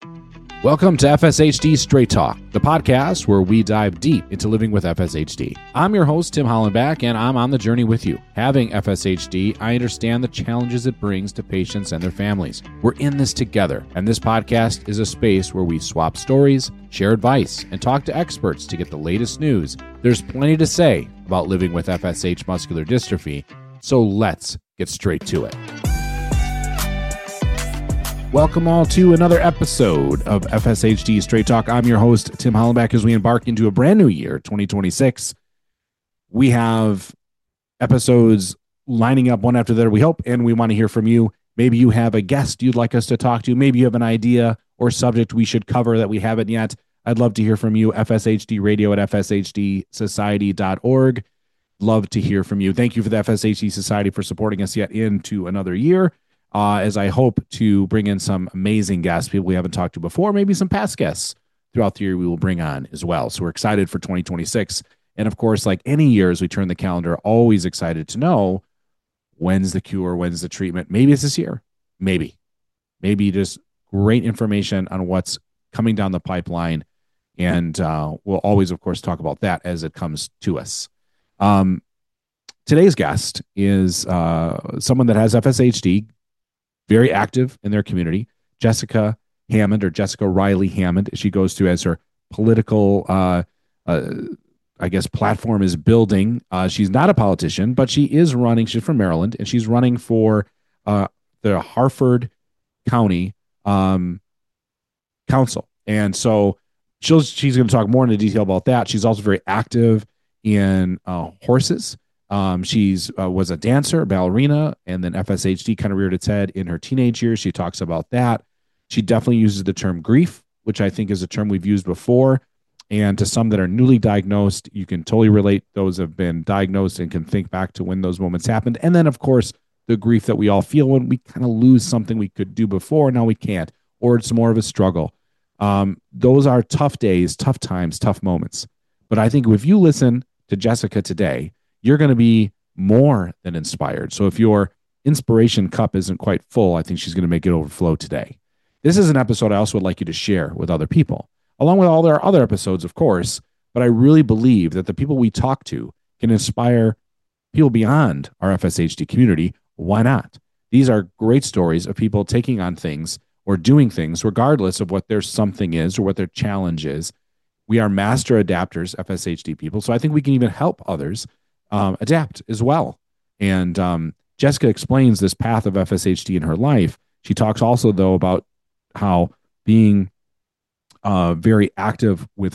Welcome to FSHD Straight Talk, the podcast where we dive deep into living with FSHD. I'm your host, Tim Hollenbach, and I'm on the journey with you. Having FSHD, I understand the challenges it brings to patients and their families. We're in this together, and this podcast is a space where we swap stories, share advice, and talk to experts to get the latest news. There's plenty to say about living with FSH muscular dystrophy, so let's get straight to it. Welcome all to another episode of FSHD Straight Talk. I'm your host, Tim Hollenbach, as we embark into a brand new year, 2026. We have episodes lining up one after the other, we hope, and we want to hear from you. Maybe you have a guest you'd like us to talk to. Maybe you have an idea or subject we should cover that we haven't yet. I'd love to hear from you. FSHD radio at fshdsociety.org. Love to hear from you. Thank you for the FSHD Society for supporting us yet into another year. As I hope to bring in some amazing guests, people we haven't talked to before, maybe some past guests throughout the year we will bring on as well. So we're excited for 2026. And of course, like any year as we turn the calendar, always excited to know when's the cure, when's the treatment. Maybe it's this year. Maybe just great information on what's coming down the pipeline. And we'll always, of course, talk about that as it comes to us. Today's guest is someone that has FSHD, very active in their community, Jessica Hammond, or Jessica Riley Hammond. She goes through as her political, platform is building. She's not a politician, but she is running. She's from Maryland, and she's running for the Harford County Council. And so she's going to talk more into detail about that. She's also very active in horses. She's was a dancer, ballerina, and then FSHD kind of reared its head in her teenage years. She talks about that. She definitely uses the term grief, which I think is a term we've used before. And to some that are newly diagnosed, you can totally relate. Those have been diagnosed and can think back to when those moments happened. And then, of course, the grief that we all feel when we kind of lose something we could do before, now we can't, or it's more of a struggle. Those are tough days, tough times, tough moments. But I think if you listen to Jessica today, you're going to be more than inspired. So if your inspiration cup isn't quite full, I think she's going to make it overflow today. This is an episode I also would like you to share with other people, along with all their other episodes, of course. But I really believe that the people we talk to can inspire people beyond our FSHD community. Why not? These are great stories of people taking on things or doing things, regardless of what their something is or what their challenge is. We are master adapters, FSHD people. So I think we can even help others adapt as well. And Jessica explains this path of FSHD in her life. She talks also, though, about how being very active with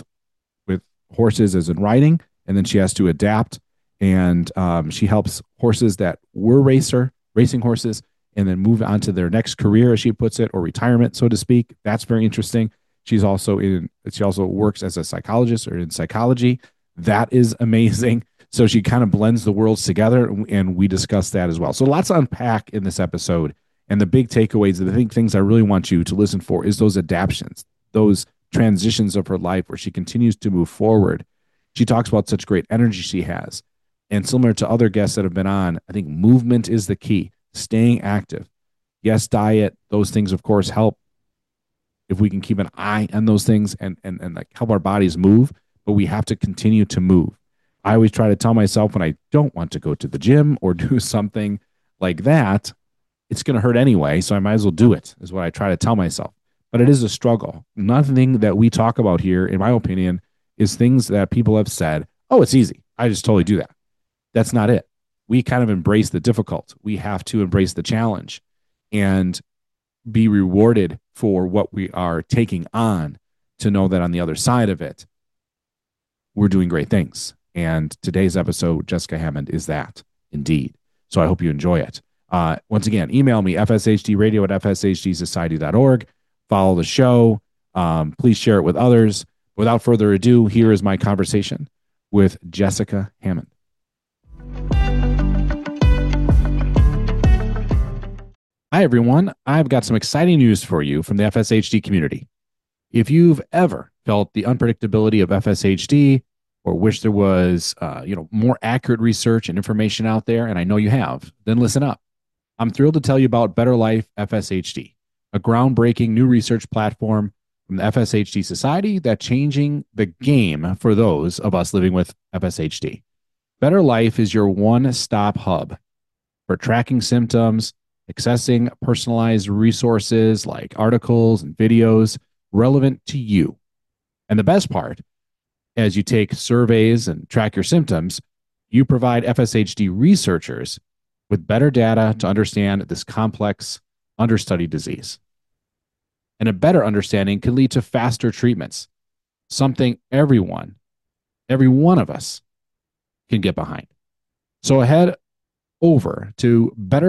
horses as in riding, and then she has to adapt. And she helps horses that were racing horses, and then move on to their next career, as she puts it, or retirement, so to speak. That's very interesting. She also works as a psychologist or in psychology. That is amazing. So she kind of blends the worlds together, and we discuss that as well. So lots to unpack in this episode. And the big takeaways, the things I really want you to listen for is those adaptions, those transitions of her life where she continues to move forward. She talks about such great energy she has. And similar to other guests that have been on, I think movement is the key, staying active. Yes, diet, those things, of course, help if we can keep an eye on those things and like help our bodies move, but we have to continue to move. I always try to tell myself when I don't want to go to the gym or do something like that, it's going to hurt anyway, so I might as well do it, is what I try to tell myself. But it is a struggle. Nothing that we talk about here, in my opinion, is things that people have said, oh, it's easy, I just totally do that. That's not it. We kind of embrace the difficult. We have to embrace the challenge and be rewarded for what we are taking on, to know that on the other side of it, we're doing great things. And today's episode, Jessica Hammond, is that indeed. So I hope you enjoy it. Once again, email me, fshdradio at fshdsociety.org. Follow the show. Please share it with others. Without further ado, here is my conversation with Jessica Hammond. Hi, everyone. I've got some exciting news for you from the FSHD community. If you've ever felt the unpredictability of FSHD, or wish there was more accurate research and information out there, and I know you have, then listen up. I'm thrilled to tell you about Better Life FSHD, a groundbreaking new research platform from the FSHD Society that's changing the game for those of us living with FSHD. Better Life is your one stop hub for tracking symptoms, accessing personalized resources like articles and videos relevant to you. And the best part, as you take surveys and track your symptoms, you provide FSHD researchers with better data to understand this complex, understudied disease. And a better understanding can lead to faster treatments, something every one of us can get behind. So head over to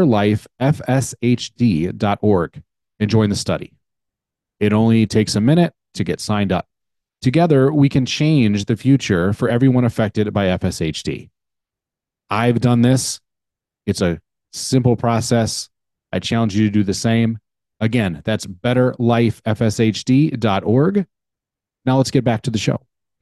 betterlifefshd.org and join the study. It only takes a minute to get signed up. Together, we can change the future for everyone affected by FSHD. I've done this. It's a simple process. I challenge you to do the same. Again, that's betterlifefshd.org. Now let's get back to the show.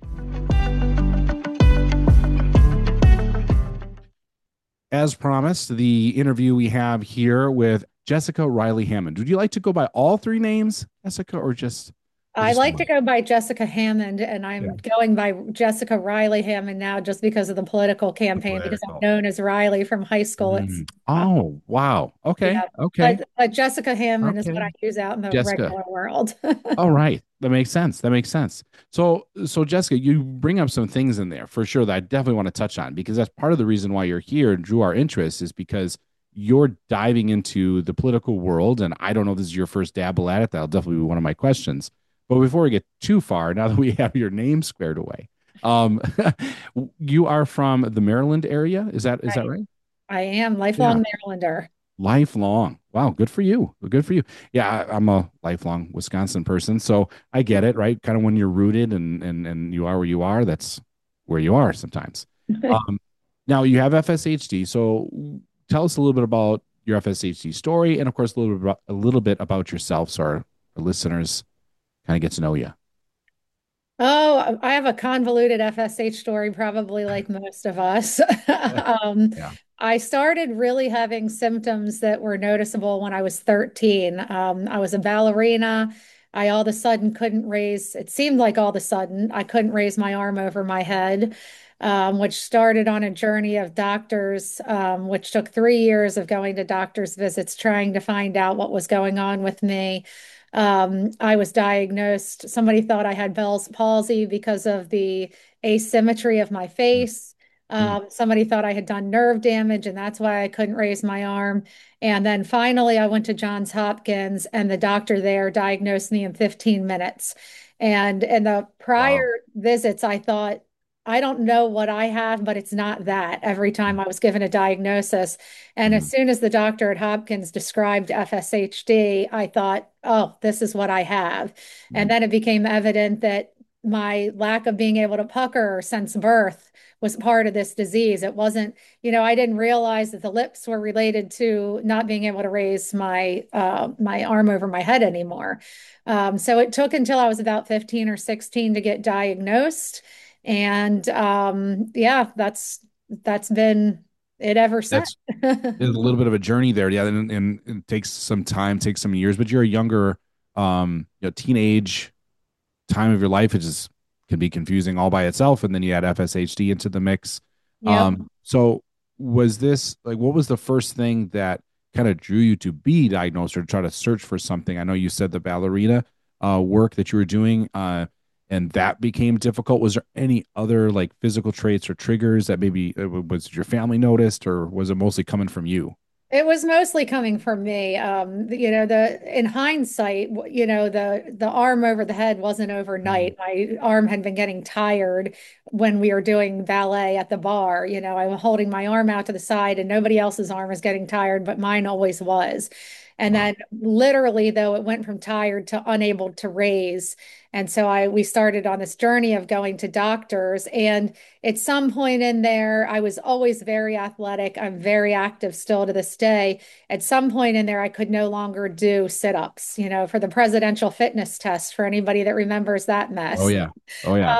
As promised, the interview we have here with Jessica Riley Hammond. Would you like to go by all three names, Jessica, or I just like one? to go by Jessica Hammond, and Yeah. I'm going by Jessica Riley Hammond now just because of the political The campaign, because I'm political. known as Riley from high school. Oh, wow. Okay. Yeah, Okay. but Jessica Hammond is what Okay. I use out in the Jessica. regular world. All right. That makes sense. That makes sense. So Jessica, you bring up some things in there for sure that I definitely want to touch on because that's part of the reason why you're here and drew our interest is because you're diving into the political world. And I don't know if this is your first dabble at it. That'll definitely be one of my questions. But before we get too far, now that we have your name squared away, um, you are from the Maryland area. Is that I, right? I am Yeah. lifelong Marylander. Lifelong. Wow, good for you. Good for you. Yeah, I'm a lifelong Wisconsin person, so I get it, right? Kind of when you're rooted and you are where you are, that's where you are sometimes. Um, Now you have FSHD, so tell us a little bit about your FSHD story, and of course a little bit about yourself, so our listeners kind of get to know you. Oh, I have a convoluted FSH story, probably like most of us. Yeah. I started really having symptoms that were noticeable when I was 13. I was a ballerina. I all of a sudden couldn't raise, it seemed like all of a sudden I couldn't raise my arm over my head, which started on a journey of doctors, which took 3 years of going to doctors' visits, trying to find out what was going on with me. I was diagnosed. Somebody thought I had Bell's palsy because of the asymmetry of my Mm, face. mm. Somebody thought I had done nerve damage, and that's why I couldn't raise my arm. And then finally, I went to Johns Hopkins, and the doctor there diagnosed me in 15 minutes. And in the Wow. prior visits, I thought, I don't know what I have, but it's not that every time Mm, I was given a diagnosis. And as mm, soon as the doctor at Hopkins described FSHD, I thought, oh, this is what I have. And mm. then it became evident that my lack of being able to pucker since birth was part of this disease. It wasn't, I didn't realize that the lips were related to not being able to raise my arm over my head anymore. So it took until I was about 15 or 16 to get diagnosed. And yeah, that's been it ever since. That's a little bit of a journey there. Yeah, and it takes some time, takes some years, but you're a younger, teenage time of your life. It just can be confusing all by itself. And then you add FSHD into the mix. Yep. So was this like, what was the first thing that kind of drew you to be diagnosed or try to search for something? I know you said the ballerina work that you were doing, and that became difficult. Was there any other like physical traits or triggers that maybe was your family noticed, or was it mostly coming from you? It was mostly coming from me. The in hindsight, the arm over the head wasn't Mm. overnight. My arm had been getting tired when we were doing ballet at the bar. I was holding my arm out to the side and nobody else's arm was getting tired, but mine always was. And Wow. then literally though it went from tired to unable to raise. And so we started on this journey of going to doctors, and at some point in there, I was always very athletic. I'm very active still to this day. At some point in there, I could no longer do sit-ups, for the presidential fitness test, for anybody that remembers that Oh mess. yeah. Oh yeah.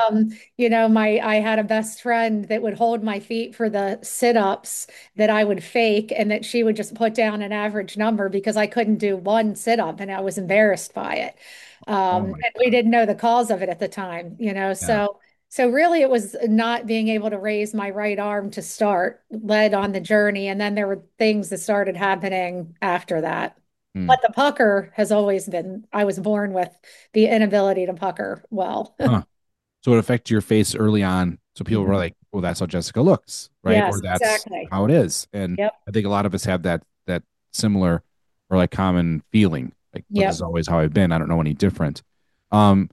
I had a best friend that would hold my feet for the sit-ups that I would fake, and that she would just put down an average number because I couldn't do one sit-up and I was embarrassed by it. Oh my And we God. didn't know the cause of it at the time, you know. Yeah. So really it was not being able to raise my right arm to start led on the journey. And then there were things that started happening after that. Hmm. But the pucker has always been, I was born with the inability to pucker well. Huh. So it affected your face early on. So people were Mhm. like, well, that's how Jessica looks, right? Or Yes, that's exactly. how it is. And Yep. I think a lot of us have that similar or like common feeling. Like, well, this is Yep. always how I've been. I don't know any different. Um,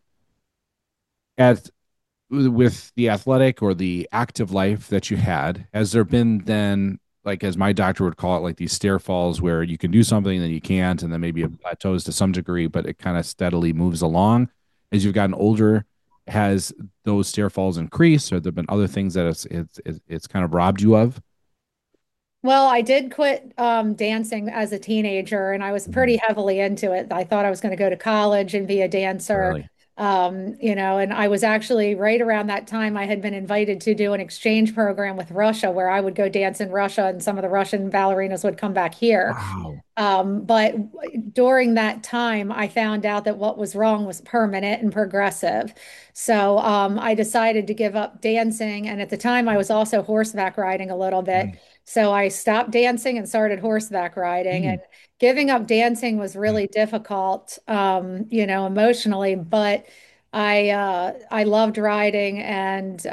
at with the athletic or the active life that you had, has there been then, like as my doctor would call it, like these stair falls where you can do something, then you can't, and then maybe it plateaus to some degree, but it kind of steadily moves along as you've gotten older? Has those stair falls increased, or there been other things that it's kind of robbed you of? Well, I did quit dancing as a teenager, and I was pretty Mhm. heavily into it. I thought I was going to go to college and be a dancer, Really? you know, and I was actually right around that time I had been invited to do an exchange program with Russia where I would go dance in Russia and some of the Russian ballerinas would come back here. Wow. But during that time, I found out that what was wrong was permanent and progressive. So I decided to give up dancing. And at the time, I was also horseback riding a little bit. Mm. So I stopped dancing and started horseback riding. And Mm. giving up dancing was really difficult, you know, emotionally. But I loved riding, and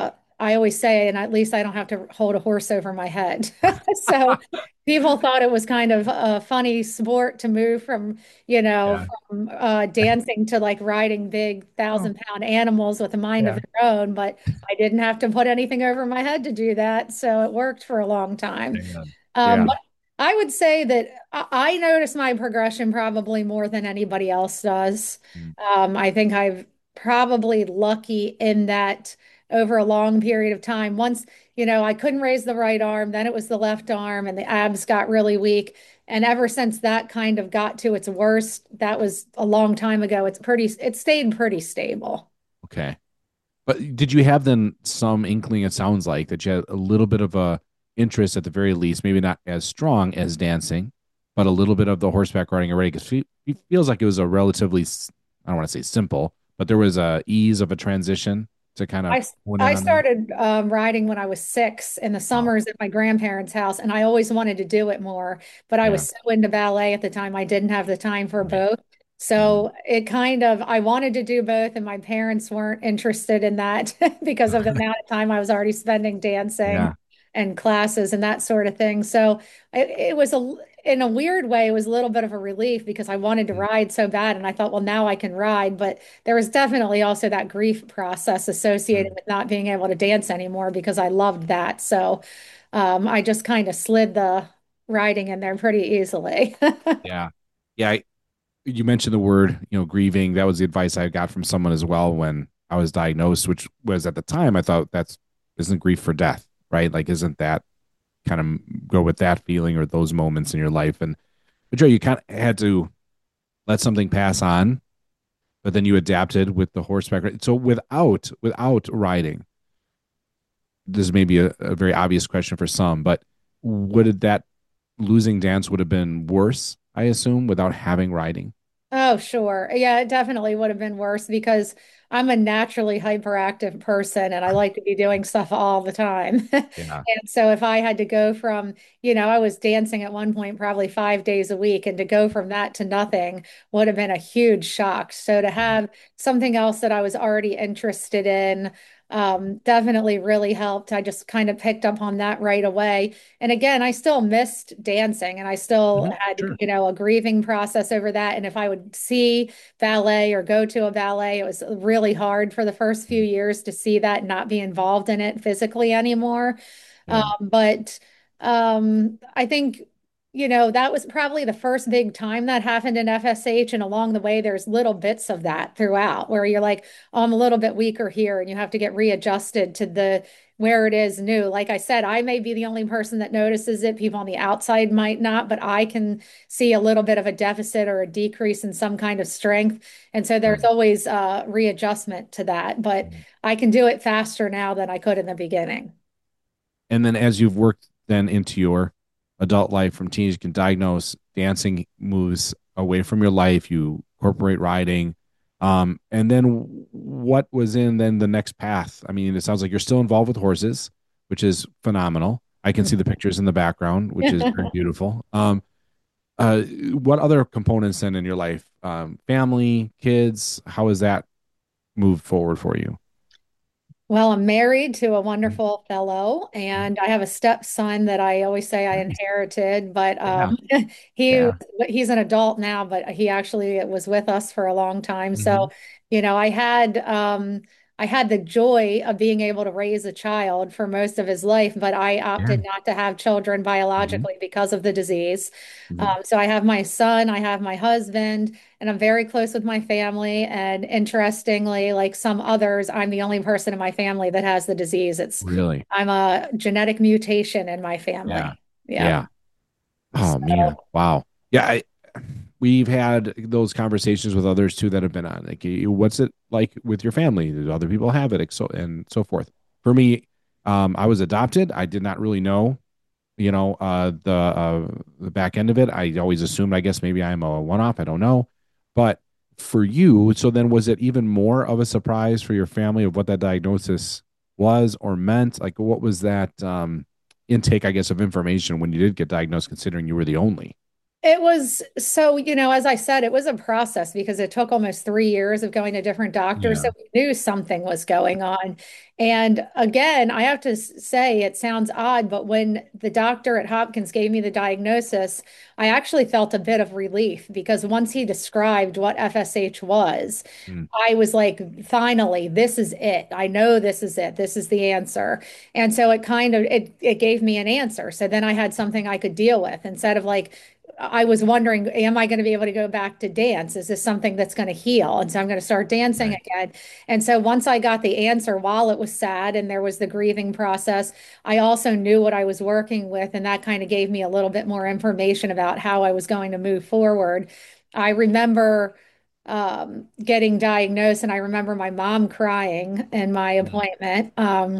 I always say, and at least I don't have to hold a horse over my head. So people thought it was kind of a funny sport to move from, you know, Yeah. from dancing to like riding big Oh, 1,000-pound animals with a mind of yeah. their own. But I didn't have to put anything over my head to do that. So it worked for a long time. Man. Yeah. But I would say that I notice my progression probably more than anybody else does. Mm. I think I've probably lucky in that over a long period of time. Once, you know, I couldn't raise the right arm, then it was the left arm, and the abs got really weak. And ever since that kind of got to its worst, that was a long time ago. It stayed pretty stable. Okay. But did you have then some inkling, it sounds like, that you had a little bit of a interest at the very least, maybe not as strong as dancing, but a little bit of the horseback riding already? Because it feels like it was a relatively, I don't want to say simple, but there was a ease of a transition to kind of I hone in I on that. started riding when I was 6 in the Wow. summers at my grandparents' house, and I always wanted to do it more, but I Yeah. was so into ballet at the time I didn't have the time for Right. both. Mm. So it kind of I wanted to do both, and my parents weren't interested in that because of the amount of time I was already spending dancing Yeah. and classes and that sort of thing. So it was in a weird way, it was a little bit of a relief because I wanted to Mm. ride so bad, and I thought, well, now I can ride, but there was definitely also that grief process associated Mm. with not being able to dance anymore because I loved that. So I just kind of slid the riding in there pretty easily. Yeah. Yeah. You mentioned the word, grieving. That was the advice I got from someone as well when I was diagnosed, which was at the time I thought that's isn't grief for death, right? Like, isn't that kind of go with that feeling or those moments in your life? And but Joe, you kind of had to let something pass on, but then you adapted with the horseback. So without riding, this may be a very obvious question for some, but would that losing dance would have been worse, I assume, without having riding? Oh, sure. Yeah, it definitely would have been worse because I'm a naturally hyperactive person and I like to be doing stuff all the time. Yeah. And so if I had to go from, you know, I was dancing at one point probably 5 days a week, and to go from that to nothing would have been a huge shock. So to have something else that I was already interested in, definitely really helped. I just kind of picked up on that right away. And again, I still missed dancing, and I still Mhm. had, Sure. you know, a grieving process over that. And if I would see ballet or go to a ballet, it was really hard for the first few years to see that and not be involved in it physically anymore. Yeah. But I think, you know, that was probably the first big time that happened in FSH. And along the way, there's little bits of that throughout where you're like, oh, I'm a little bit weaker here, and you have to get readjusted to the where it is new. Like I said, I may be the only person that notices it. People on the outside might not, but I can see a little bit of a deficit or a decrease in some kind of strength. And so there's Sure. always readjustment to that. But I can do it faster now than I could in the beginning. And then as you've worked then into your adult life from teens, you can diagnose dancing moves away from your life. You incorporate riding. And then what was in then the next path? I mean, it sounds like you're still involved with horses, which is phenomenal. I can see the pictures in the background, which is very beautiful. What other components then in your life? Family, kids, how has that moved forward for you? Well, I'm married to a wonderful fellow, Mhm. and I have a stepson that I always say I Nice. inherited, but Yeah. he Yeah. he's an adult now, but he actually was with us for a long time. Hmm. So, I had the joy of being able to raise a child for most of his life, but I Yeah. opted not to have children Hmm. biologically because of the disease. Hmm. So I have my son, I have my husband, and I'm very close with my family. And interestingly, like some others, I'm the only person in my family that has the disease. Really? I'm a genetic mutation in my Yeah. family. Yeah. Yeah. Oh man. Wow. Yeah. We've had those conversations with others too that have been on. Like, what's it like with your family? Do other people have it? And so forth. For me, I was adopted. I did not really know, the back end of it. I always assumed, I guess maybe I'm a one off. I don't know. But for you, so then was it even more of a surprise for your family of what that diagnosis was or meant? Like, what was that intake, I guess, of information when you did get diagnosed, considering you were the only? It was so, as I said, it was a process because it took almost 3 years of going to different doctors. So Yeah. we knew something was going on. And again, I have to say, it sounds odd, but when the doctor at Hopkins gave me the diagnosis, I actually felt a bit of relief because once he described what FSH was, Mm. I was like, finally, this is it. I know this is it. This is the answer. And so it gave me an answer. So then I had something I could deal with instead of like, I was wondering, am I going to be able to go back to dance? Is this something that's going to heal? And so I'm going to start dancing Right. again. And so once I got the answer, while it was sad and there was the grieving process, I also knew what I was working with. And that kind of gave me a little bit more information about how I was going to move forward. I remember getting diagnosed, and I remember my mom crying in my Mm. appointment.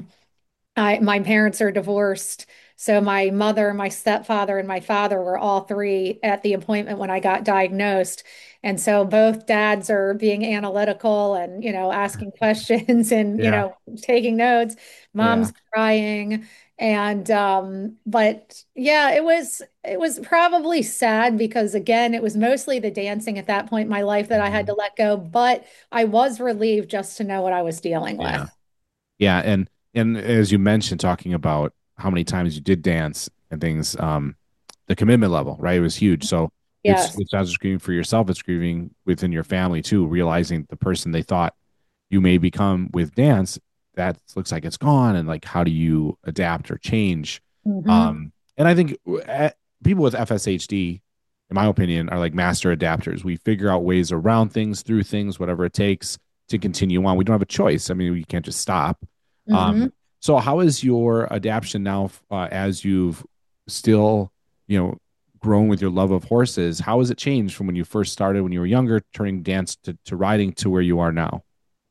My parents are divorced. So my mother, my stepfather, and my father were all three at the appointment when I got diagnosed. And so both dads are being analytical and, asking questions and, Yeah. taking notes. Yeah. Mom's crying. And but yeah, it was probably sad because again, it was mostly the dancing at that point in my life that I had to Mhm. let go, but I was relieved just to know what I was dealing with. Yeah. Yeah. And as you mentioned, talking about how many times you did dance and things, the commitment level, right? It was huge. So Yes. it's not just grieving for yourself, it's grieving within your family too, realizing the person they thought you may become with dance, that looks like it's gone. And like, how do you adapt or change? Hmm. And I think people with FSHD, in my opinion, are like master adapters. We figure out ways around things, through things, whatever it takes to continue on. We don't have a choice. I mean, we can't just stop. Hmm. So how is your adaptation now, as you've still, you know, grown with your love of horses? How has it changed from when you first started when you were younger, turning dance to riding to where you are now?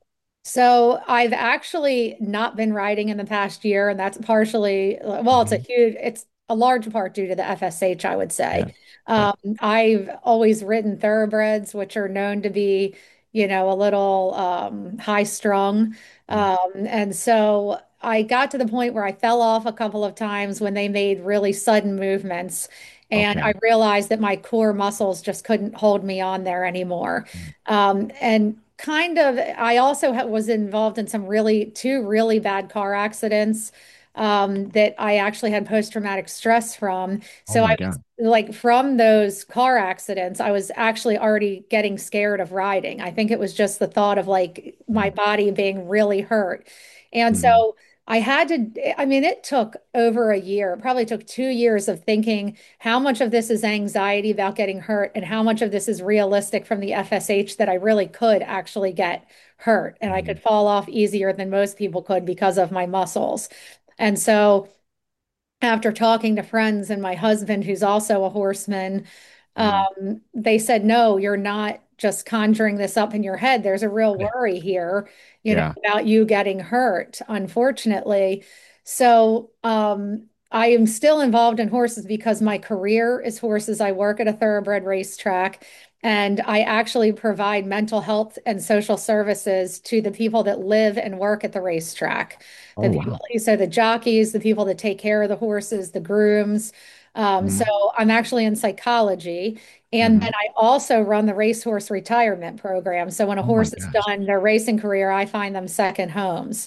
So I've actually not been riding in the past year, and that's partially, well, Mhm. it's a large part due to the FSH, I would Yeah. say. Yeah. I've always ridden thoroughbreds, which are known to be, a little high strung. Mm. And so I got to the point where I fell off a couple of times when they made really sudden movements. And Okay. I realized that my core muscles just couldn't hold me on there anymore. Mm. And kind of, I also was involved in two really bad car accidents that I actually had post-traumatic stress from. Oh So I my was God. like, from those car accidents, I was actually already getting scared of riding. I think it was just the thought of like my Mm. body being really hurt. And Mhm. so I mean, it took over a year, it probably took 2 years of thinking how much of this is anxiety about getting hurt and how much of this is realistic from the FSH that I really could actually get hurt and I could Mhm. fall off easier than most people could because of my muscles. And so after talking to friends and my husband, who's also a horseman, Mhm. they said, no, you're not just conjuring this up in your head. There's a real worry here, Yeah. about you getting hurt, unfortunately. So, I am still involved in horses because my career is horses. I work at a thoroughbred racetrack. And I actually provide mental health and social services to the people that live and work at the racetrack. The Oh, people, wow. so the jockeys, the people that take care of the horses, the grooms. So Mhm. I'm actually in psychology. And then Mhm. I also run the racehorse retirement program. So when a Oh my horse is gosh. done their racing career, I find them second homes.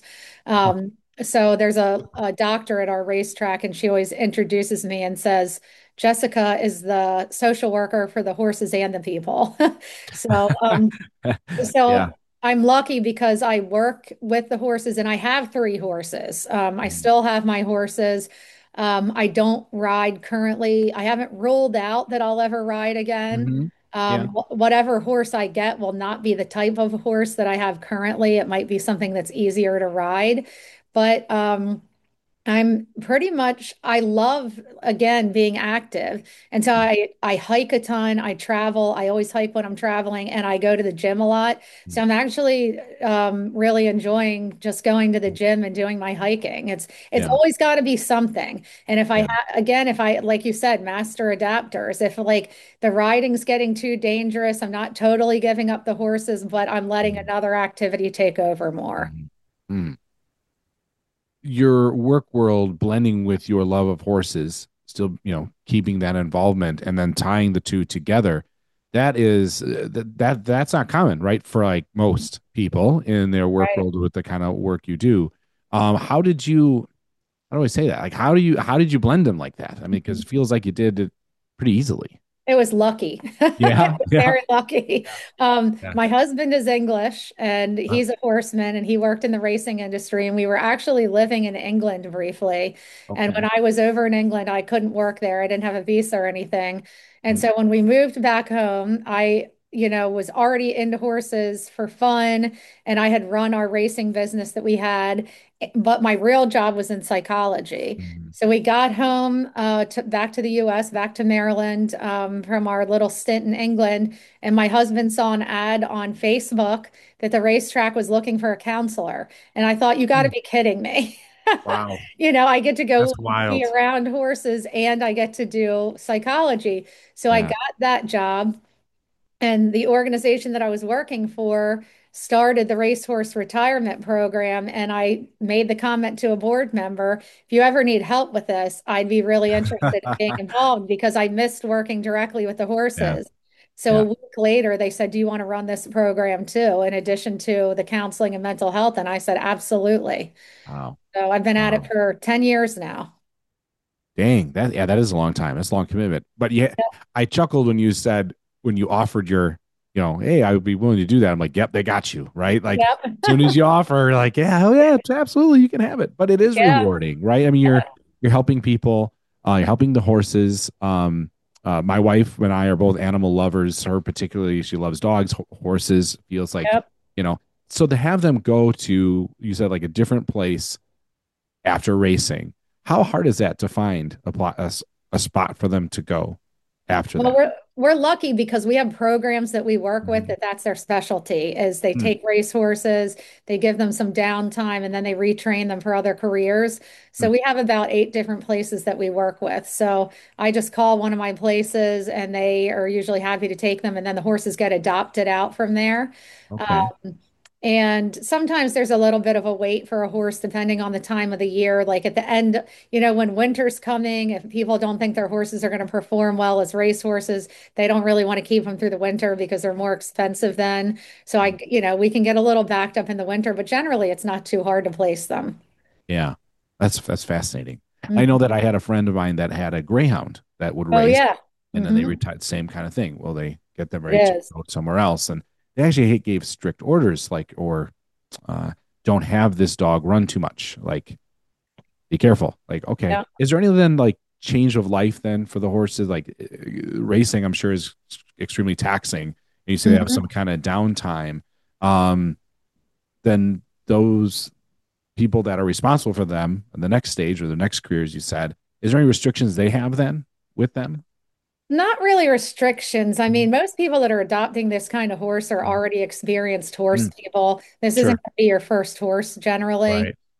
So there's a doctor at our racetrack, and she always introduces me and says, Jessica is the social worker for the horses and the people. So, Yeah. so I'm lucky because I work with the horses and I have three horses. I Mhm. still have my horses. I don't ride currently. I haven't ruled out that I'll ever ride again. Mhm. Yeah. Whatever horse I get will not be the type of horse that I have currently. It might be something that's easier to ride, but I'm pretty much, I love again being active. And so I hike a ton, I travel, I always hike when I'm traveling, and I go to the gym a lot. So Mhm. I'm actually really enjoying just going to the gym and doing my hiking. It's Yeah. always got to be something. And if I Yeah. ha again, if I like you said, master adapters, if like the riding's getting too dangerous, I'm not totally giving up the horses, but I'm letting Mhm. another activity take over more. Mhm. Mm. Your work world blending with your love of horses, still, keeping that involvement and then tying the two together. That is that's not common, right? For like most people in their work Right. world with the kind of work you do. How did you, how do I say that? Like, how did you blend them like that? I mean, because it feels like you did it pretty easily. It was lucky. It Yeah. was Yeah. very lucky. Yeah. My husband is English and Uh, he's a horseman and he worked in the racing industry. And we were actually living in England briefly. And when okay. I was over in England, I couldn't work there. I didn't have a visa or anything. And Mm, so when we moved back home, I was already into horses for fun. And I had run our racing business that we had, but my real job was in psychology. mm, So we got home back to the US, back to Maryland from our little stint in England. And my husband saw an ad on Facebook that the racetrack was looking for a counselor. And I thought, you got to mm. be kidding me. Wow. I get to That's go be wild. around horses and I get to do psychology. So I Yeah. got that job. And the organization that I was working for started the racehorse retirement program. And I made the comment to a board member, if you ever need help with this, I'd be really interested in being involved because I missed working directly with the Yeah. horses. So a Yeah. week later, they said, do you want to run this program too, in addition to the counseling and mental health? And I said, absolutely. Wow. So I've been at it Wow. for 10 years now. Dang, that is a long time. That's a long commitment. But yeah, I chuckled when you said, when you offered your, hey, I would be willing to do that. I'm like, yep, they got you, right? Like, Yep. as soon as you offer, like, yeah, oh yeah, it's absolutely, you can have it. But it is Yeah. rewarding, right? I mean, you're helping people, you're helping the horses. My wife and I are both animal lovers. Her particularly, she loves dogs, horses. Feels like, Yep. you know, so to have them go to, you said like a different place after racing. How hard is that to find a spot for them to go after Well, that? we're lucky because we have programs that we work with Mhm. that that's their specialty is they Mm, take race horses, they give them some downtime, and then they retrain them for other careers. So mm. we have about 8 different places that we work with. So I just call one of my places and they are usually happy to take them, and then the horses get adopted out from there. Okay. Um, and sometimes there's a little bit of a wait for a horse depending on the time of the year. Like at the end, when winter's coming, if people don't think their horses are going to perform well as race horses, they don't really want to keep them through the winter because they're more expensive then. So we can get a little backed up in the winter, but generally it's not too hard to place them. Yeah. That's fascinating. I know Mhm. that I had a friend of mine that had a greyhound that would Oh race yeah. and then they Hmm. retired, same kind of thing. Well, they get them It ready to is. go somewhere else. And they actually gave strict orders like, or uh, don't have this dog run too much. Like, be careful. Like, okay. Yeah. Is there any then like change of life then for the horses? Like racing, I'm sure is extremely taxing. And you say they have Mhm. some kind of downtime. Um, then those people that are responsible for them in the next stage or the next career, as you said, is there any restrictions they have then with them? Not really restrictions. I Mhm. mean, most people that are adopting this kind of horse are already experienced horse Mm, people. This isn't sure. going to be your first horse generally. Right.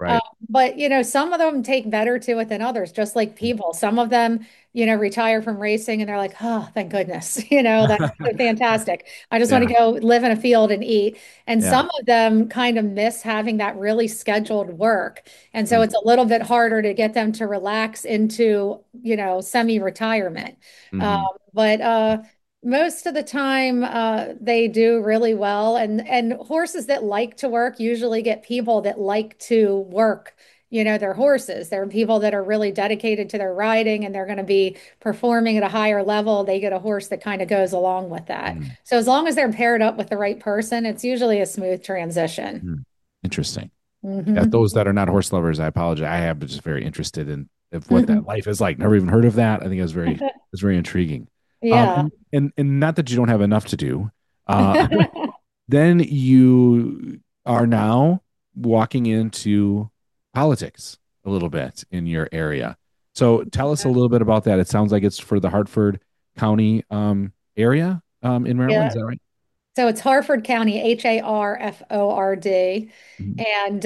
Right. But some of them take better to it than others, just like people. Some of them, retire from racing and they're like, oh, thank goodness, that's so fantastic. I just want Yeah. to go live in a field and eat. And Yeah. some of them kind of miss having that really scheduled work. And so Mm, it's a little bit harder to get them to relax into, semi-retirement. Um, mhm, but most of the time, they do really well, and horses that like to work usually get people that like to work. Their horses. There are people that are really dedicated to their riding, and they're going to be performing at a higher level. They get a horse that kind of goes along with that. mhm, So as long as they're paired up with the right person, it's usually a smooth transition. mhm. Interesting. Yeah, Hmm. those that are not horse lovers, I apologize. I am just very interested in of what that Hmm. life is like. Never even heard of that. I think it's very intriguing. Yeah. And not that you don't have enough to do. Uh, then you are now walking into politics a little bit in your area. So tell us a little bit about that. It sounds like it's for the Hartford County area in Maryland. Yeah. Is that right? So it's Harford County, Harford. Mhm. And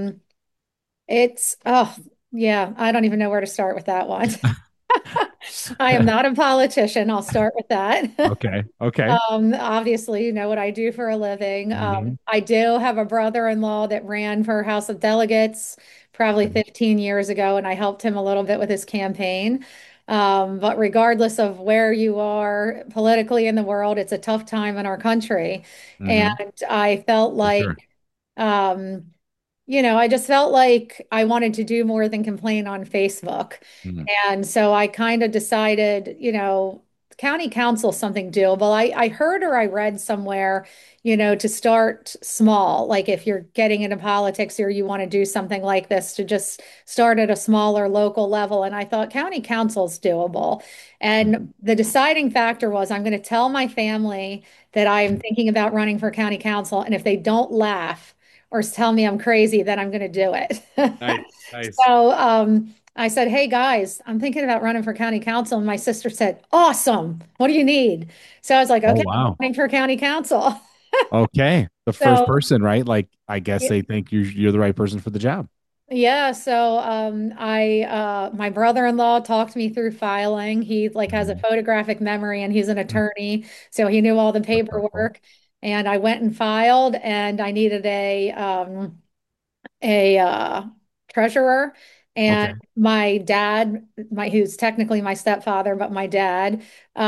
oh, yeah, I don't even know where to start with that one. I am not a politician. I'll start with that. Okay. Okay. Obviously, you know what I do for a living. Mhm. I do have a brother-in-law that ran for House of Delegates probably Okay. 15 years ago, and I helped him a little bit with his campaign. But regardless of where you are politically in the world, it's a tough time in our country. And Hmm. I felt For sure. like, um, I just felt like I wanted to do more than complain on Facebook. Mhm. And so I kind of decided, county council is something doable. I heard or I read somewhere, to start small. Like if you're getting into politics or you want to do something like this, to just start at a smaller local level. And I thought county council is doable. And Mhm. the deciding factor was I'm going to tell my family that I'm Mhm. thinking about running for county council. And if they don't laugh, or tell me I'm crazy, then I'm going to do it. Nice. Nice. So I said, hey guys, I'm thinking about running for county council. And my sister said, awesome. What do you need? So I was like, Oh, okay, I'm wow. running for county council. Okay. The first So person, right? Like, I guess they think you're the right person for the job. yeah, so I my brother-in-law talked me through filing. He like has a Mhm. photographic memory and he's an attorney, so he knew all the That's helpful. paperwork. And I went and filed and I needed a treasurer, and Okay. my dad, who's technically my stepfather, but my dad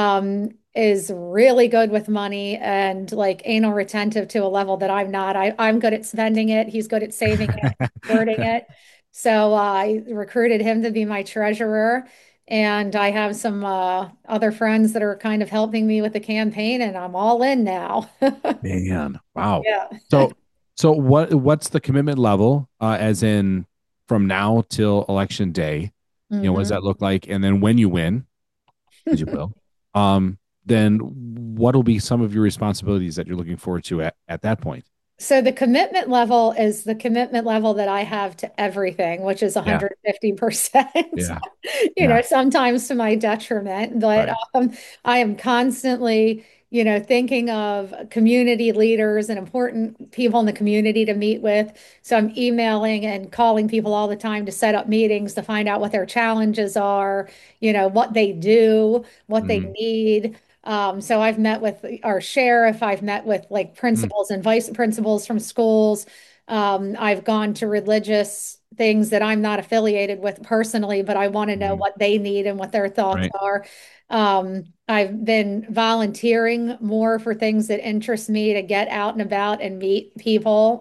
is really good with money and like anal retentive to a level that I'm not. I'm good at spending it. He's good at saving it, wording it. So I recruited him to be my treasurer. And I have some other friends that are kind of helping me with the campaign, and I'm all in now. Man, wow. Yeah. So, so what's the commitment level, as in from now till election day? What does Mhm. that look like? And then when you win, as you will, then what will be some of your responsibilities that you're looking forward to at that point? So the commitment level is the commitment level that I have to everything, which is Yeah. 150%. Yeah. Yeah. Sometimes to my detriment, but Right. I am constantly, thinking of community leaders and important people in the community to meet with. So I'm emailing and calling people all the time to set up meetings to find out what their challenges are, what they do, what they Hmm. need. So I've met with our sheriff, I've met with like Mm. principals and vice principals from schools. I've gone to religious things that I'm not affiliated with personally, but I want to know Mhm. what they need and what their thoughts Right. are. I've been volunteering more for things that interest me to get out and about and meet people.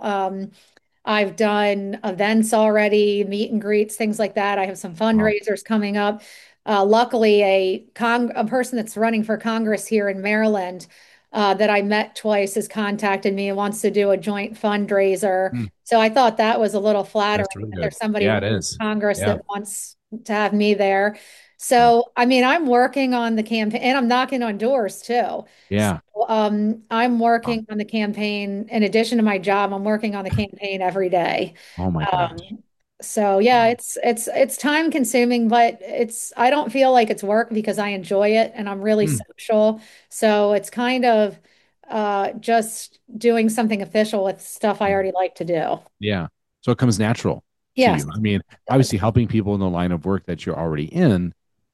I've done events already, meet and greets, things like that. I have some Wow. fundraisers coming up. Luckily, a person that's running for Congress here in Maryland that I met twice has contacted me and wants to do a joint fundraiser. Mm. So I thought that was a little flattering That's really that good. there's somebody Yeah, it running is. for Congress Yeah. that wants to have me there. Mm. So, I mean, I'm working on the campaign and I'm knocking on doors too. So, Yeah. I'm Wow. working on the campaign. In addition to my job, I'm working on the campaign every day. Oh my gosh. Um, so yeah, Wow. it's time consuming, but I don't feel like it's work because I enjoy it and I'm really Mm. social. So it's kind of just doing something official with stuff I Mm. already like to do. Yeah. So it comes natural. to Yes, you. I mean, it does. obviously helping people in the line of work that you're already in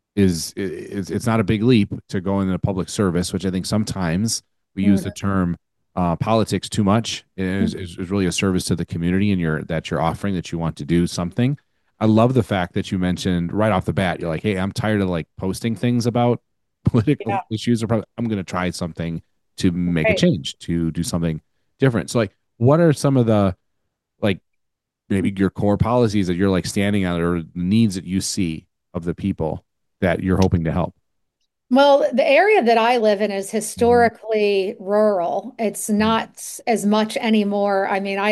is it's not a big leap to go into public service, which I think sometimes we use the Mhm. term politics too much. Is really a service to the community and you're offering that you want to do something. I love the fact that you mentioned right off the bat, you're like, hey, I'm tired of like posting things about political Yeah, issues, or I'm going to try something to make a right. change, to do something different. So, like, what are some of the like maybe your core policies that you're like standing on or needs that you see of the people that you're hoping to help? Well, the area that I live in is Mhm. historically rural. It's not as much anymore. I mean,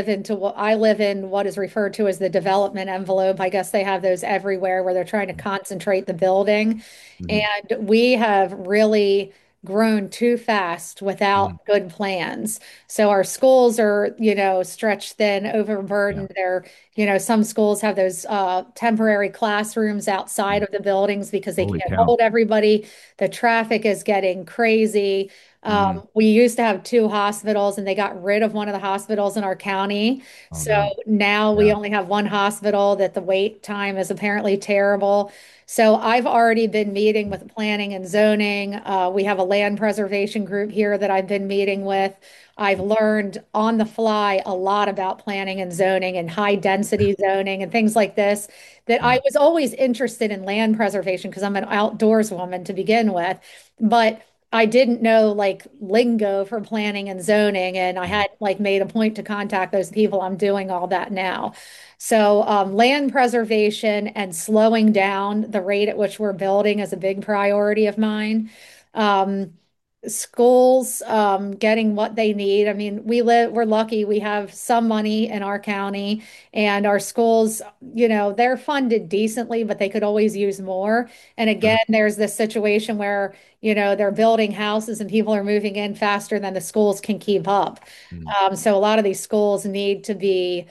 I live in what is referred to as the development envelope. I guess they have those everywhere where they're trying to concentrate the building. Mhm. And we have really grown too fast Mhm. without good plans. So our schools are, stretched thin, Yeah. overburdened. Some schools have those temporary classrooms outside Mhm. of the buildings because they Holy can't cow. hold everybody. The traffic is getting crazy. Mhm. We used to have two hospitals and they got rid of one of the hospitals in our county. Oh So no. now we Yeah. only have one hospital that the wait time is apparently terrible. So I've already been meeting with planning and zoning. We have a land preservation group here that I've been meeting with. I've learned on the fly a lot about planning and zoning and high density zoning and things like this that Yeah. I was always interested in land preservation because I'm an outdoors woman to begin with, but I didn't know like lingo for planning and zoning, and I Mhm. had like made a point to contact those people. I'm doing all that now. So, land preservation and slowing down the rate at which we're building is a big priority of mine. Um, Schools getting what they need. I mean, we're lucky we have some money in our county and our schools, they're funded decently, but they could always use more. And Sure. again, there's this situation where, they're building houses and people are moving in faster than the schools can keep up. Mhm. So a lot of these schools need to be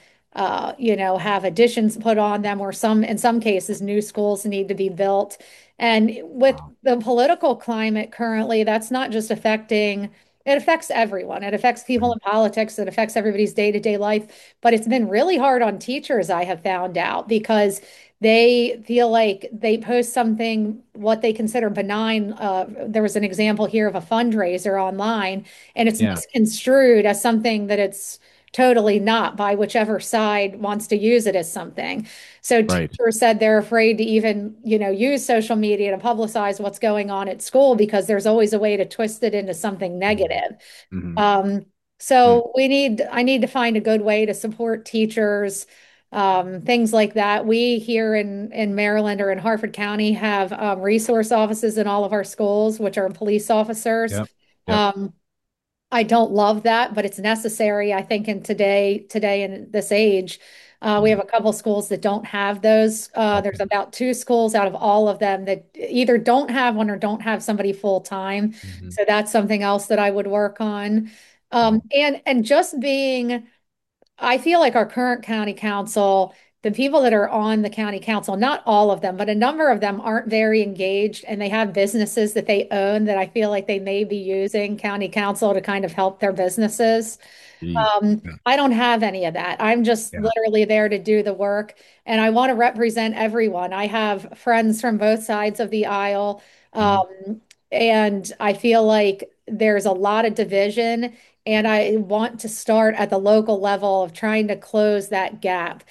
have additions put on them, or in some cases, new schools need to be built. And with Wow. the political climate currently, that's not just it affects everyone. It affects people Mhm. in politics. It affects everybody's day-to-day life. But it's been really hard on teachers, I have found out, because they feel like they post something what they consider benign. There was an example here of a fundraiser online, and it's Yeah. misconstrued as something that it's totally not by whichever side wants to use it as something. So Right. teachers said they're afraid to even, use social media to publicize what's going on at school because there's always a way to twist it into something Mhm. negative. Mhm. Um, Mhm. so I need to find a good way to support teachers, things like that. We here in Maryland or in Harford County have resource offices in all of our schools, which are police officers. Yep. Yep. Um, I don't love that, but it's necessary, I think, in today in this age. We have Mhm. a couple schools that don't have those. There's Okay. about two schools out of all of them that either don't have one or don't have somebody full time. Mhm. So that's something else that I would work on. Wow. And just being I feel like our current county council, the people that are on the county council, not all of them, but a number of them aren't very engaged and they have businesses that they own that I feel like they may be using county council to kind of help their businesses. Gee. Yeah. I don't have any of that. I'm just Yeah. literally there to do the work and I want to represent everyone. I have friends from both sides of the aisle. Mhm. And I feel like there's a lot of division, and I want to start at the local level of trying to close that gap.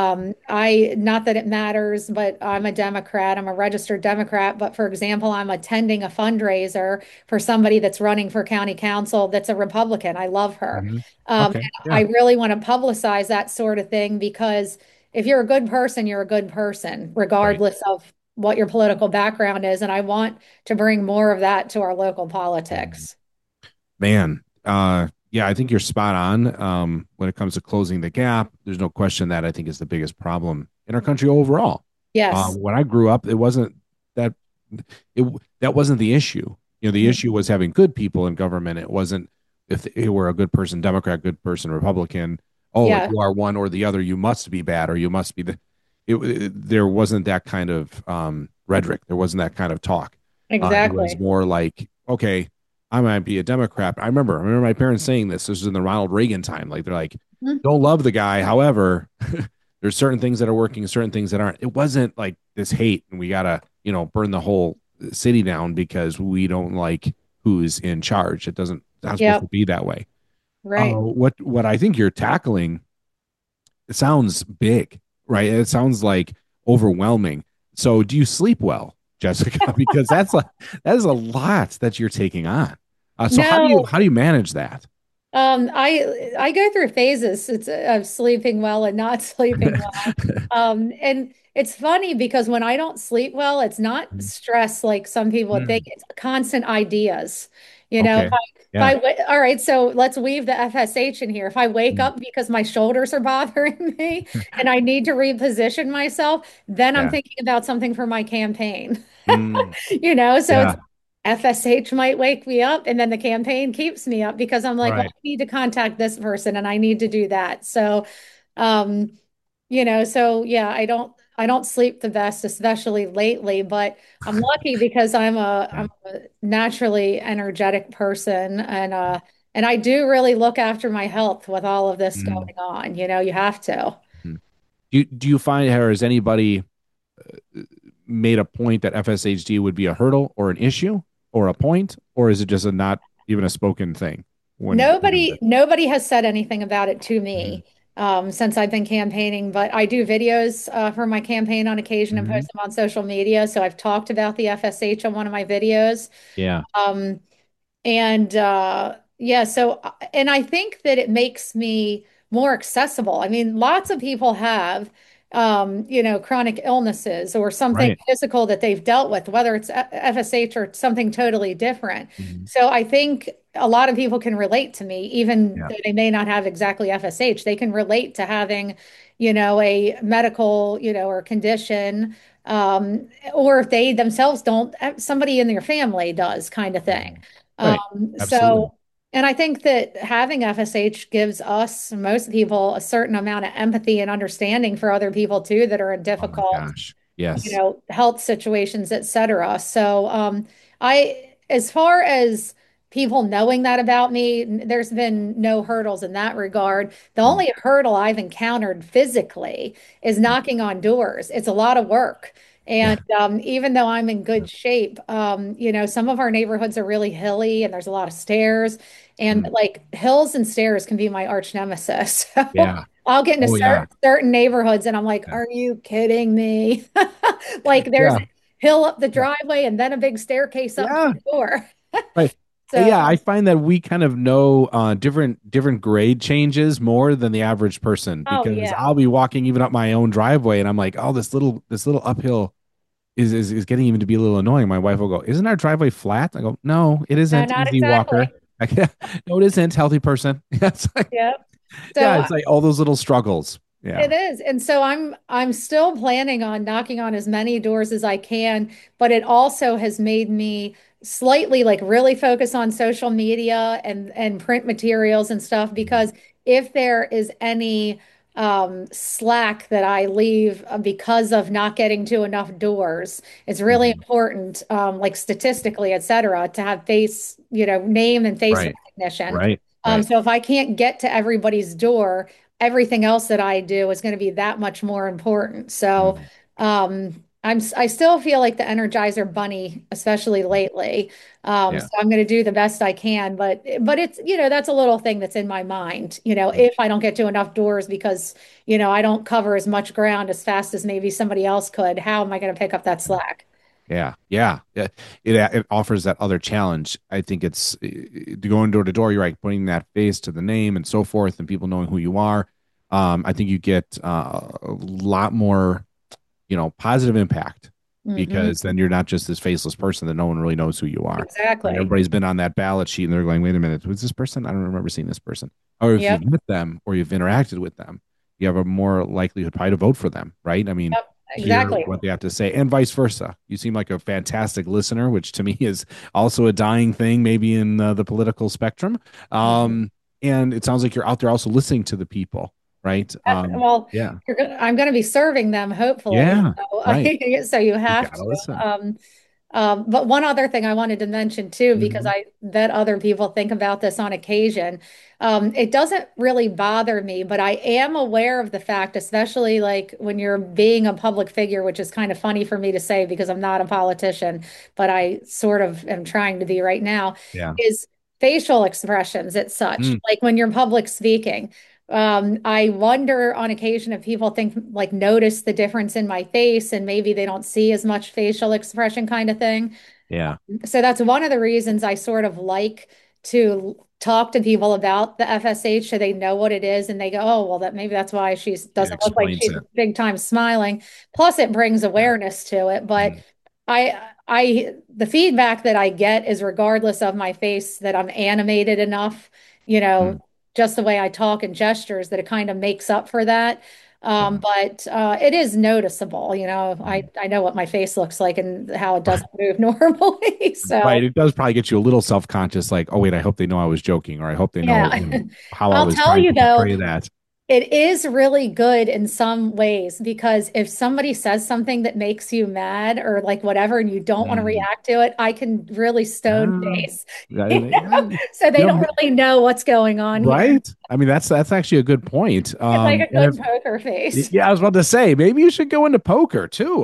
Not that it matters, but I'm a Democrat. I'm a registered Democrat. But for example, I'm attending a fundraiser for somebody that's running for county council that's a Republican. I love her. Mhm. And Okay. I Yeah. really want to publicize that sort of thing because if you're a good person, you're a good person, Right. regardless of what your political background is. And I want to bring more of that to our local Mhm. politics. Man, yeah, I think you're spot on. When it comes to closing the gap, there's no question that I think is the biggest problem in our country overall. Yes, When I grew up, it wasn't that it that wasn't the issue. You know, the issue was having good people in government. It wasn't if they were a good person, Democrat, good person, Republican. Oh, if yeah, you are one or the other, you must be bad or you must be the. There wasn't that kind of rhetoric. There wasn't that kind of talk. It was exactly. more like, okay, I might be a Democrat. I remember my parents saying this. This was in the Ronald Reagan time. Like they're like, Mhm. don't love the guy. However, there's certain things that are working, certain things that aren't. It wasn't like this hate and we gotta, burn the whole city down because we don't like who's in charge. It doesn't it's not supposed to Yep. be that way. Right. What I think you're tackling, it sounds big, right? It sounds like overwhelming. So do you sleep well, Jessica? Because that is a lot that you're taking on. So No, how do you manage that? I go through phases of sleeping well and not sleeping well. And it's funny because when I don't sleep well, it's not stress like some people would think. Mm. It's constant ideas. You know, Okay. if Yeah. all right, so let's weave the FSH in here. If I wake Mm. up because my shoulders are bothering me and I need to reposition myself, then I'm Yeah. thinking about something for my campaign. Mm. So it's Yeah. FSH might wake me up and then the campaign keeps me up because I'm like, well, Right. I need to contact this person and I need to do that. So, um, so yeah, I don't sleep the best, especially lately, but I'm lucky because I'm a naturally energetic person and I do really look after my health with all of this Mm. going on. You have to. Mm. Do you find, or has anybody made a point that FSHD would be a hurdle or an issue or a point, or is it just a not even a spoken thing when Nobody has said anything about it to Mhm. me since I've been campaigning, but I do videos for my campaign on occasion and Mhm. post them on social media. So I've talked about the FSH on one of my videos. Yeah. Um, and yeah, and I think that it makes me more accessible. I mean, lots of people have, chronic illnesses or something Right. physical that they've dealt with, whether it's FSH or something totally different. Mhm. So I think a lot of people can relate to me, even Yeah. though they may not have exactly FSH. They can relate to having, a medical, or condition, or if they themselves don't, somebody in their family does, kind of thing. Mhm. Right. Absolutely. So, and I think that having FSH gives us, most people, a certain amount of empathy and understanding for other people too that are in Oh my difficult, gosh. Yes. health situations, et cetera. So, as far as people knowing that about me, there's been no hurdles in that regard. The Mm. only hurdle I've encountered physically is knocking on doors. It's a lot of work. Yeah. And even though I'm in good shape, some of our neighborhoods are really hilly and there's a lot of stairs. And Mm. like hills and stairs can be my arch nemesis. So Yeah. I'll get into Oh yeah. certain neighborhoods and I'm like, Yeah. are you kidding me? Like there's Yeah. a hill up the Yeah. driveway and then a big staircase up to Yeah. the door. Right. So, Yeah, I find that we kind of know different grade changes more than the average person oh because yeah. I'll be walking even up my own driveway and I'm like, oh, this little uphill is getting even to be a little annoying. My wife will go, "Isn't our driveway flat?" I go, "No, it No, isn't. not Easy exactly. walker." Like, no, it isn't. Healthy person. Yeah, it's like, Yep. yeah, So it's like all those little struggles. Yeah. it is. And so I'm still planning on knocking on as many doors as I can, but it also has made me slightly like really focus on social media and print materials and stuff Mhm. because if there is any slack that I leave because of not getting to enough doors, it's really Mhm. important, like statistically, et cetera, to have name and face Right. recognition. Right. Right. So if I can't get to everybody's door, everything else that I do is going to be that much more important. So, Mhm. I still feel like the Energizer Bunny, especially lately. So Yeah. I'm going to do the best I can, but it's, that's a little thing that's in my mind, Mhm. if I don't get to enough doors because, I don't cover as much ground as fast as maybe somebody else could, how am I going to pick up that slack? Yeah, yeah, yeah. It offers that other challenge. I think it's going door to door. You're right, putting that face to the name and so forth, and people knowing who you are. I think you get a lot more, positive impact Hmm. because then you're not just this faceless person that no one really knows who you are. Right? Exactly. Everybody's been on that ballot sheet and they're going, "Wait a minute, who's this person? I don't remember seeing this person." Or if Yep. you've met them or you've interacted with them, you have a more likelihood probably to vote for them, right? I mean, Yep. hear Exactly. what they have to say and vice versa. You seem like a fantastic listener, which to me is also a dying thing, maybe in the political spectrum. Mhm. And it sounds like you're out there also listening to the people, right? Well, Yeah, I'm going to be serving them, hopefully. yeah, So, right. so you You have gotta to. listen. Um, But one other thing I wanted to mention too, because Mhm. I that other people think about this on occasion, it doesn't really bother me, but I am aware of the fact, especially like when you're being a public figure, which is kind of funny for me to say because I'm not a politician, but I sort of am trying to be right now, Yeah. is facial expressions. It's such Mm. like when you're public speaking. I wonder on occasion if people think like notice the difference in my face and maybe they don't see as much facial expression kind of thing. Yeah. So that's one of the reasons I sort of like to talk to people about the FSH so they know what it is and they go, oh, well, that maybe that's why she It doesn't look like explains she's it. big time smiling. Plus, it brings awareness to it. But Mm. the feedback that I get is regardless of my face that I'm animated enough, Mm. just the way I talk and gestures that it kind of makes up for that. Yeah. But it is noticeable, Mm. I know what my face looks like and how it doesn't move normally. Right. So It does probably get you a little self-conscious, like, oh wait, I hope they know I was joking, or I hope they know, yeah. how I I'll was tell trying you to though, portray that. it is really good in some ways because if somebody says something that makes you mad or like whatever and you don't want to Mm. react to it, I can really stone Yeah. face. Yeah, So they you don't know, really know what's going on here. right? I mean, that's actually a good point. It's like a And if good poker face. yeah, I was about to say maybe you should go into poker too.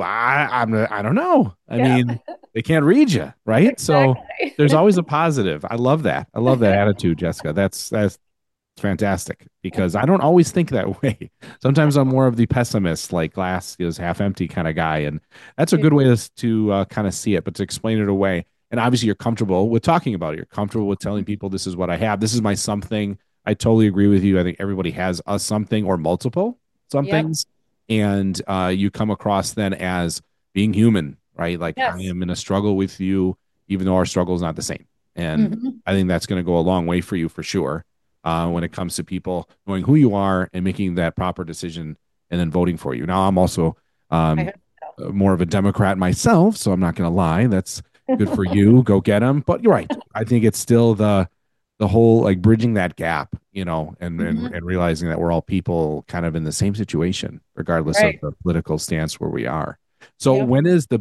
I don't know. I Yeah, mean, they can't read you, right? So exactly. there's always a positive. I love that. I love that attitude, Jessica. That's fantastic because I don't always think that way. Sometimes I'm more of the pessimist, like glass is half empty kind of guy, and that's a good way to kind of see it, but to explain it away. And obviously, you're comfortable with talking about it. You're comfortable with telling people this is what I have. This is my something. I totally agree with you. I think everybody has a something or multiple Yep. somethings, and you come across then as being human, right? Like I Yes. am in a struggle with you, even though our struggle is not the same. And Hmm. I think that's going to go a long way for you for sure when it comes to people knowing who you are and making that proper decision and then voting for you. Now, I'm also I um, hope more of a Democrat myself, so I'm not going to lie. That's good for so. you. Go get them. But you're right. I think it's still the whole like bridging that gap, and, and Hmm. and realizing that we're all people kind of in the same situation, regardless of Right. the political stance where we are. So Yep.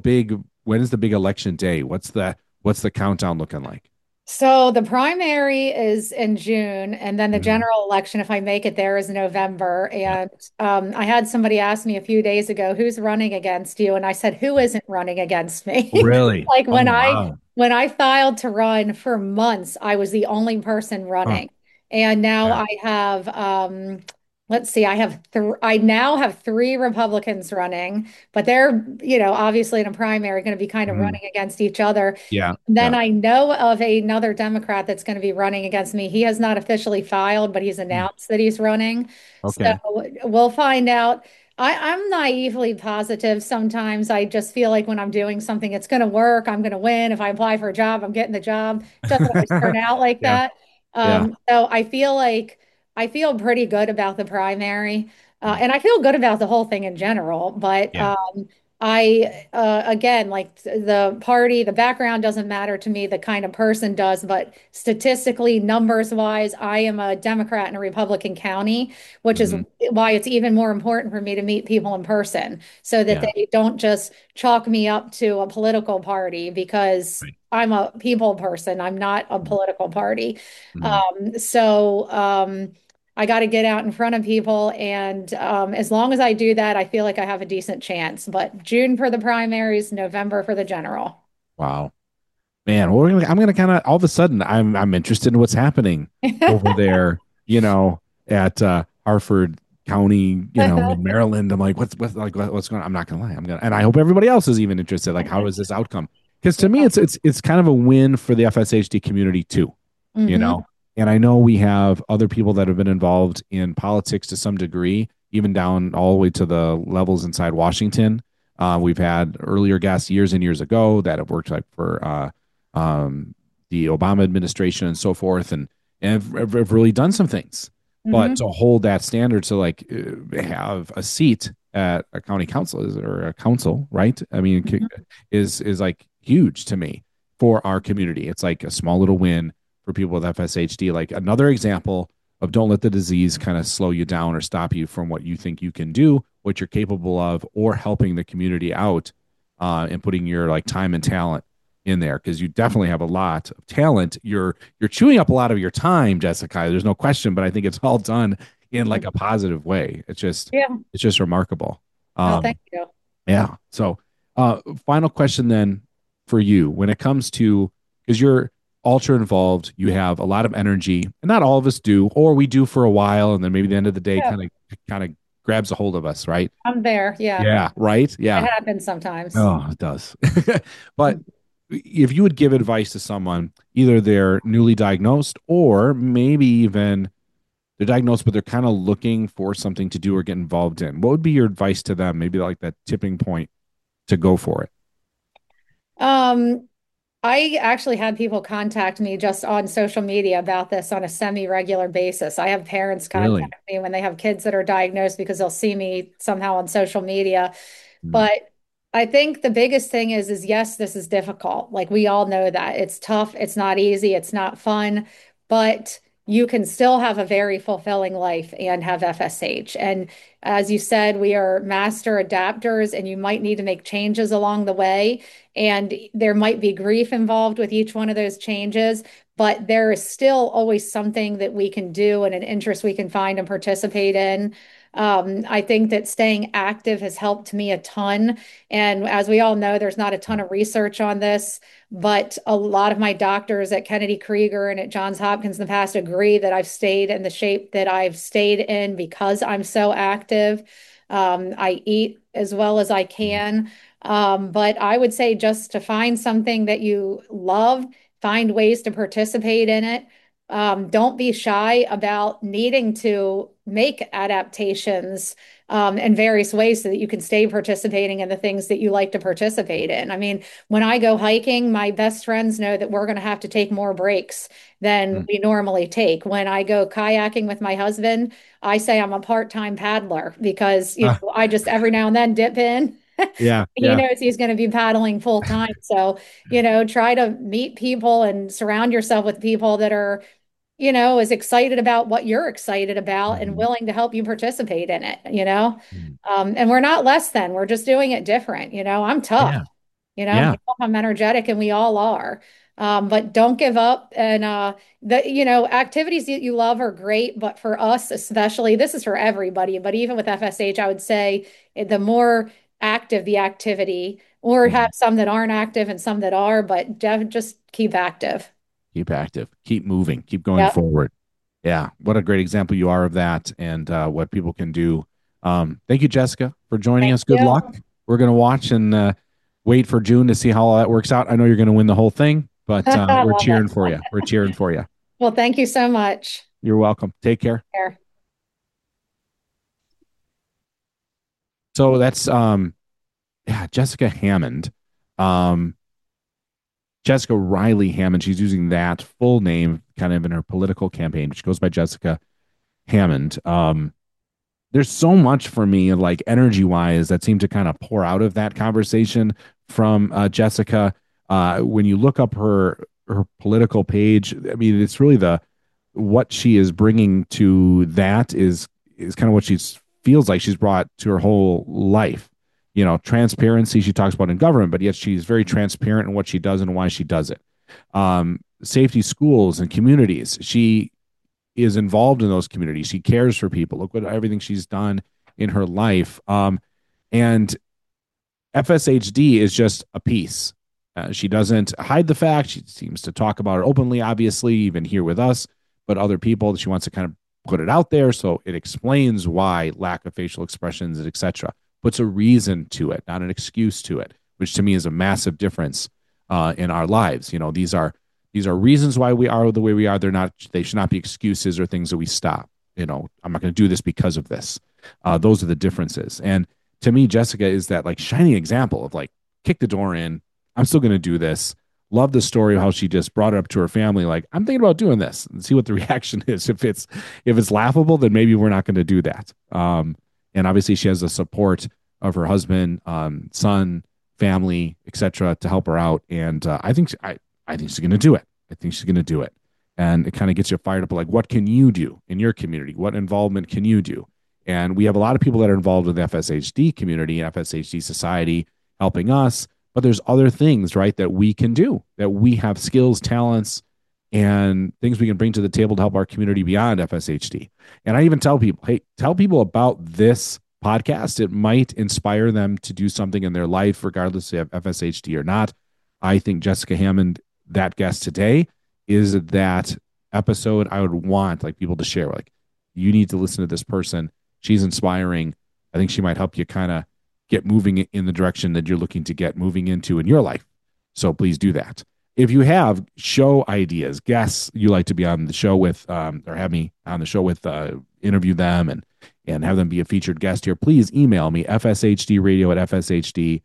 when is the big election day? What's the countdown looking like? So the primary is in June, and then the Mhm. general election, if I make it there, is November. Yeah. And I had somebody ask me a few days ago, "Who's running against you?" And I said, "Who isn't running against me?" Really? Like Oh wow. when I filed to run for months, I was the only person Huh. running, and now Yeah. I have let's see, I now have three Republicans running, but they're obviously in a primary going to be kind of Mhm. running against each other. Yeah. Then Yeah. I know of another Democrat that's going to be running against me. He has not officially filed, but he's Mm. announced that he's running. So Okay. we'll find out. I'm naively positive sometimes. I just feel like when I'm doing something, it's going to work. I'm going to win. If I apply for a job, I'm getting the job. It doesn't always turn out like Yeah. that. Yeah. So I feel pretty good about the primary. Mm. And I feel good about the whole thing in general. But Yeah. again, like the background doesn't matter to me, the kind of person does, but statistically, numbers wise, I am a Democrat in a Republican county, which is Mhm. why it's even more important for me to meet people in person so that Yeah. they don't just chalk me up to a political party because Right. I'm a people person. I'm not a Mm. political party. Mhm. I got to get out in front of people. And as long as I do that, I feel like I have a decent chance. But June for the primaries, November for the general. Wow. Man, I'm gonna kind of all of a sudden I'm interested in what's happening over there, at Harford County, in Maryland. I'm like, what's going on? I'm not gonna lie. And I hope everybody else is even interested. Like, how is this outcome? Because to me, Yeah. it's kind of a win for the FSHD community too, you Hmm. know. And I know we have other people that have been involved in politics to some degree, even down all the way to the levels inside Washington. We've had earlier guests years and years ago that have worked like for the Obama administration and so forth, and have really done some things. But Hmm. to hold that standard to like have a seat at a county council or a council, right? I mean, Hmm. is like huge to me for our community. It's like a small little win for people with FSHD. Like another example of don't let the disease kind of slow you down or stop you from what you think you can do, what you're capable of, or helping the community out and putting your like time and talent. in there because you definitely have a lot of talent. You're chewing up a lot of your time, Jessica. There's no question, but I think it's all done in like a positive way. Yeah. It's just remarkable. Oh, thank Um, you. yeah. So, final question then for you when it comes to because you're ultra involved, you have a lot of energy, and not all of us do, or we do for a while, and then maybe the end of the day Yeah, kind of grabs a hold of us, right? I'm there. Yeah, Yeah. Right. it Yeah. happens sometimes. Oh, it does. But if you would give advice to someone, either they're newly diagnosed or maybe even they're diagnosed, but they're kind of looking for something to do or get involved in, what would be your advice to them? Maybe like that tipping point to go for it. Um, I actually had people contact me just on social media about this on a semi-regular basis. I have parents Really? contact me when they have kids that are diagnosed because they'll see me somehow on social media. Mm, But I think the biggest thing is yes, this is difficult. Like we all know that it's tough, it's not easy, it's not fun, but you can still have a very fulfilling life and have FSH. And as you said, we are master adapters, and you might need to make changes along the way. And there might be grief involved with each one of those changes, but there is still always something that we can do and an interest we can find and participate in. I think that staying active has helped me a ton. And as we all know, there's not a ton of research on this, but a lot of my doctors at Kennedy Krieger and at Johns Hopkins in the past agree that I've stayed in the shape that I've stayed in because I'm so active. I eat as well as I can. But I would say just to find something that you love, find ways to participate in it. Don't be shy about needing to make adaptations in various ways so that you can stay participating in the things that you like to participate in. I mean, when I go hiking, my best friends know that we're going to have to take more breaks than mm. we normally take. When I go kayaking with my husband, I say I'm a part-time paddler because, Ah, I just every now and then dip in. yeah, He yeah. knows he's going to be paddling full time. So, try to meet people and surround yourself with people that are, as excited about what you're excited about and Mhm. willing to help you participate in it. Mm. And we're not less than, we're just doing it different. I'm tough, Yeah, yeah. I'm energetic and we all are. But don't give up. And activities that you love are great, but for us especially, this is for everybody, but even with FSH, I would say the more active the activity, or have Mhm. some that aren't active and some that are, but just keep active. Keep active, keep moving, keep going Yep. forward. Yeah, what a great example you are of that and what people can do. Thank you, Jessica, for joining Thank us. Good luck. you. We're going to watch and wait for June to see how all that works out. I know you're going to win the whole thing, but I we're love cheering it. for you. We're cheering for you. Well, thank you so much. You're welcome. Take care. Here. So that's yeah, Jessica Hammond. Um, Jessica Riley Hammond. She's using that full name kind of in her political campaign. She goes by Jessica Hammond. There's so much for me, like energy wise, that seemed to kind of pour out of that conversation from Jessica. When you look up her political page, I mean, it's really the what she is bringing to that is kind of what she feels like she's brought to her whole life. Transparency she talks about in government, but yet she's very transparent in what she does and why she does it. Safety schools and communities. She is involved in those communities. She cares for people. Look what everything she's done in her life. And FSHD is just a piece. She doesn't hide the fact. She seems to talk about it openly, obviously, even here with us, but other people. She wants to kind of put it out there so it explains why lack of facial expressions, etc. Puts a reason to it, not an excuse to it, which to me is a massive difference in our lives. These are reasons why we are the way we are. They're not. They should not be excuses or things that we stop. I'm not going to do this because of this. Those are the differences. And to me, Jessica is that like shining example of like kick the door in. I'm still going to do this. Love the story of how she just brought it up to her family. Like I'm thinking about doing this and see what the reaction is. If it's laughable, then maybe we're not going to do that. And obviously she has the support of her husband, son, family, etc., to help her out. And I think she's going to do it. I think she's going to do it. And it kind of gets you fired up. Like, what can you do in your community? What involvement can you do? And we have a lot of people that are involved with the FSHD community and FSHD society helping us. but there's other things, right, that we can do, that we have skills, talents, and things we can bring to the table to help our community beyond FSHD. And I even tell people, hey, tell people about this podcast. It might inspire them to do something in their life, regardless if FSHD or not. I think Jessica Hammond, that guest today, is that episode I would want like people to share. Like, you need to listen to this person. She's inspiring. I think she might help you kind of get moving in the direction that you're looking to get moving into in your life. So please do that. If you have show ideas, guests you like to be on the show with, or have me on the show with, interview them and have them be a featured guest here, please email me, fshdradio@fshdSociety.org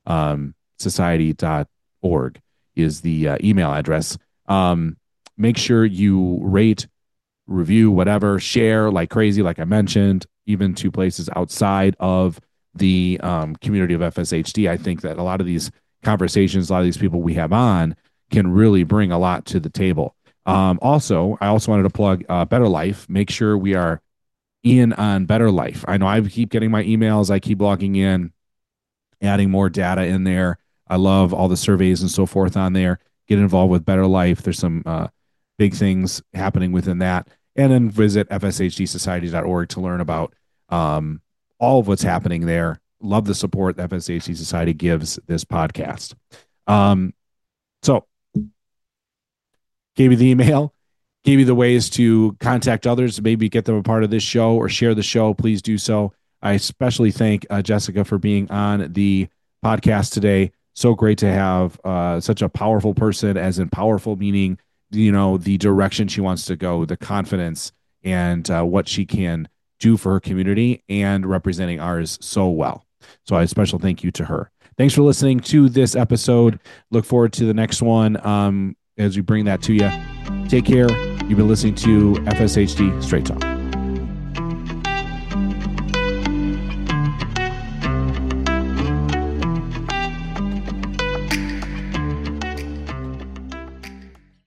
is the email address. Make sure you rate, review, whatever, share like crazy, like I mentioned, even to places outside of the community of FSHD. I think that a lot of these conversations, a lot of these people we have on can really bring a lot to the table. Also, I also wanted to plug Better Life. Make sure we are in on Better Life. I know I keep getting my emails. I keep logging in, adding more data in there. I love all the surveys and so forth on there. Get involved with Better Life. There's some big things happening within that. And then visit fshdsociety.org to learn about all of what's happening there. Love the support that FSHD Society gives this podcast. So, gave you the email, gave you the ways to contact others, maybe get them a part of this show or share the show. Please do so. I especially thank Jessica for being on the podcast today. So great to have such a powerful person, as in powerful meaning, the direction she wants to go, the confidence, and what she can do for her community and representing ours so well. So a special thank you to her. Thanks for listening to this episode. Look forward to the next one as we bring that to you. Take care. You've been listening to FSHD Straight Talk.